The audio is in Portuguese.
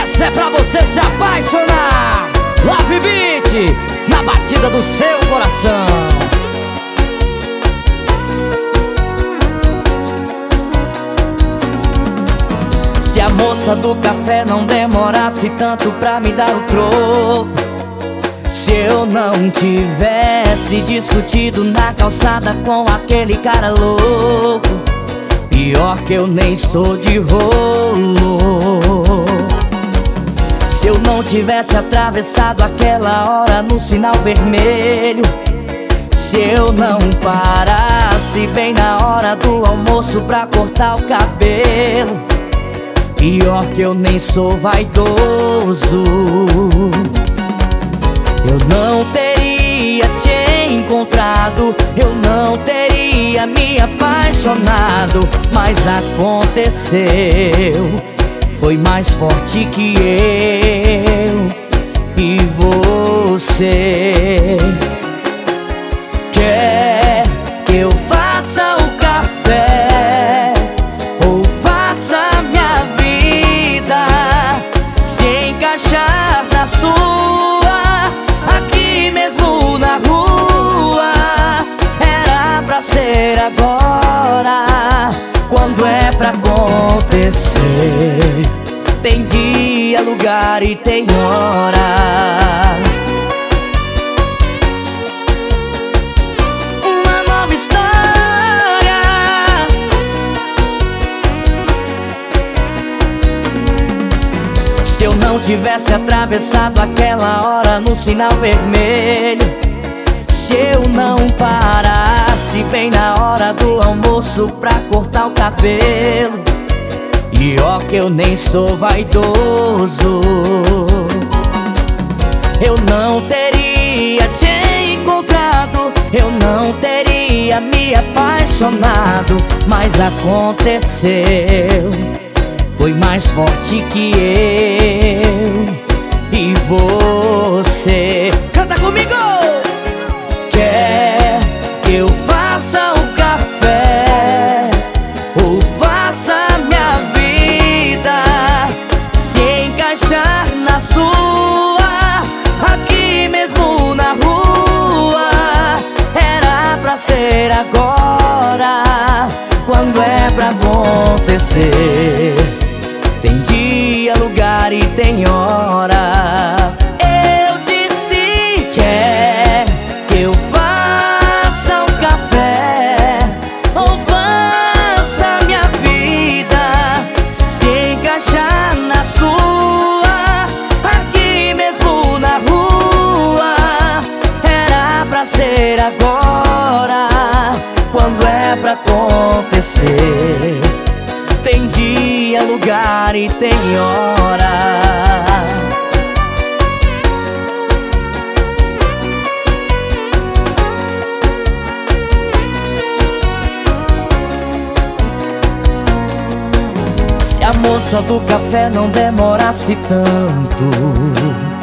Essa é pra você se apaixonar. Love Beat, na batida do seu coração. Se a moça do café não demorasse tanto pra me dar o troco, se eu não tivesse discutido na calçada com aquele cara louco, pior que eu nem sou de rolo. Se eu não tivesse atravessado aquela hora no sinal vermelho, se eu não parasse bem na hora do almoço pra cortar o cabelo, pior que eu nem sou vaidoso. Eu não teria te encontrado, eu não teria me apaixonado, mas aconteceu. Foi mais forte que eu e você. Quer que eu faça o café ou faça minha vida se encaixar na sua, aqui mesmo na rua? Era pra ser agora, quando é pra acontecer. Tem dia, lugar e tem hora. Uma nova história. Se eu não tivesse atravessado aquela hora no sinal vermelho, se eu não parasse bem na hora do almoço pra cortar o cabelo, e ó que eu nem sou vaidoso, eu não teria te encontrado, eu não teria me apaixonado, mas aconteceu. Foi mais forte que eu e você. Canta comigo! Quer que eu faça o café ou faça minha vida se encaixar na sua, aqui mesmo na rua? Era pra ser agora, quando é pra acontecer. Tem dia, lugar e tem hora. Eu disse, quer que eu faça um café ou faça minha vida se encaixar na sua, aqui mesmo na rua? Era pra ser agora, quando é pra acontecer. Tem dia, lugar e tem hora. Se a moça do café não demorasse tanto,